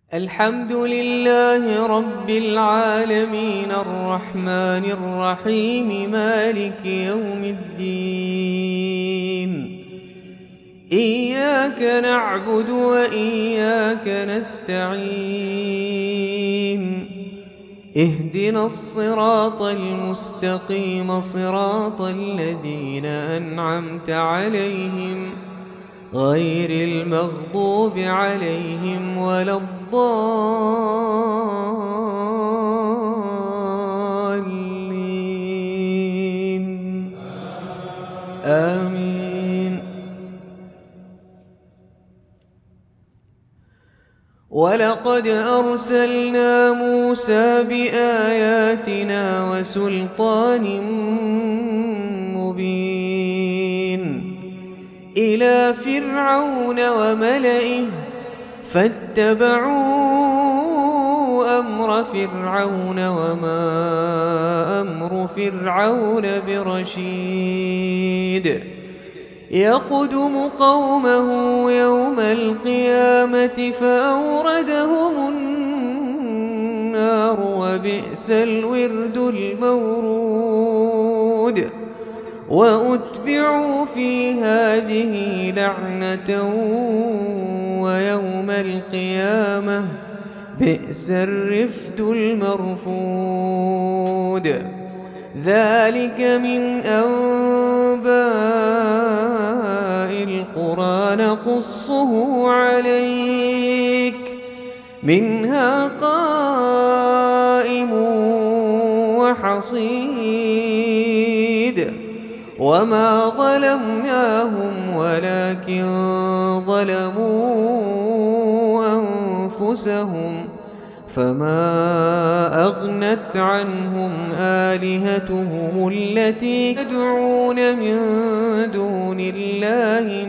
الحمد لله رب العالمين الرحمن الرحيم مالك يوم الدين. إياك نعبد وإياك نستعين. اهدنا الصراط المستقيم صراط الذين أنعمت عليهم غير المغضوب عليهم ولا الضالين. آمين. ولقد أرسلنا موسى بآياتنا وسلطان مبين إلى فرعون وملئه فاتبعوا أمر فرعون وما أمر فرعون برشيد. يقدم قومه يوم القيامة فأوردهم النار وبئس الورد المورود. وأتبعوا في هذه لعنة ويوم القيامة بئس الرفد المرفود. ذلك من أنباء القرى نقصه عليك منها قائم وحصيد. وما ظلمناهم ولكن ظلموا أنفسهم فما أغنت عنهم آلهتهم التي يدعون من دون الله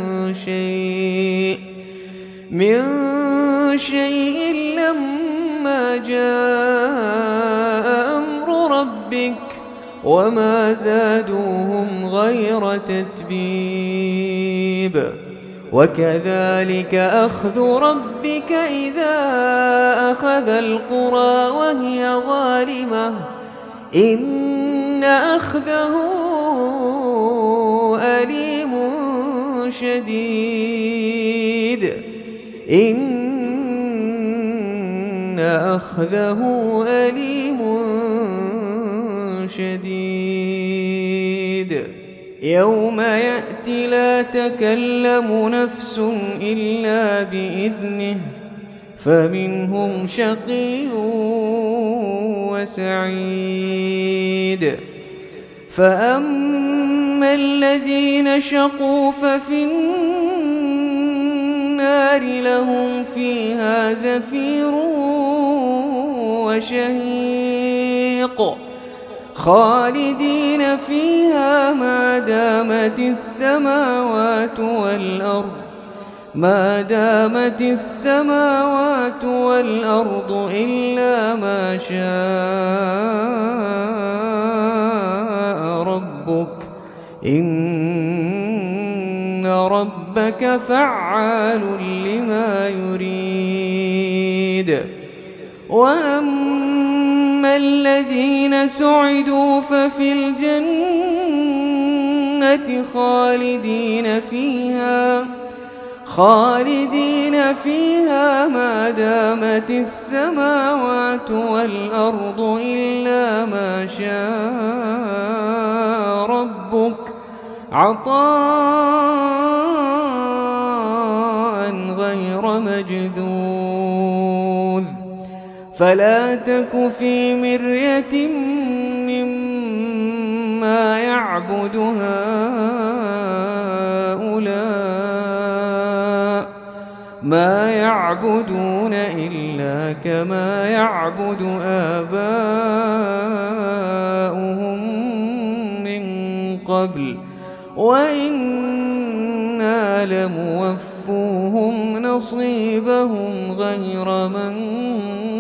من شيء لما جاء أمر ربك وما زادوهم غير تتبيب. وكذلك أخذ ربك إذا أخذ القرى وهي ظالمة إن أخذه أليم شديد. إن أخذه أليم شديد. يوم يأتي لا تكلم نفس إلا بإذنه فمنهم شقي وسعيد. فأما الذين شقوا ففي النار لهم فيها زفير وشهيق خالدين فيها ما دامت السماوات والأرض إلا ما شاء ربك إن ربك فعال لما يريد. وأما الذين سعدوا ففي الجنة خالدين فيها ما دامت السماوات والأرض إلا ما شاء ربك عطاء غير مجذوذ. فلا تك في مرية مما يعبد هؤلاء ما يعبدون إلا كما يعبد آباؤهم من قبل وإنا لموفوهم نصيبهم غير منقوص.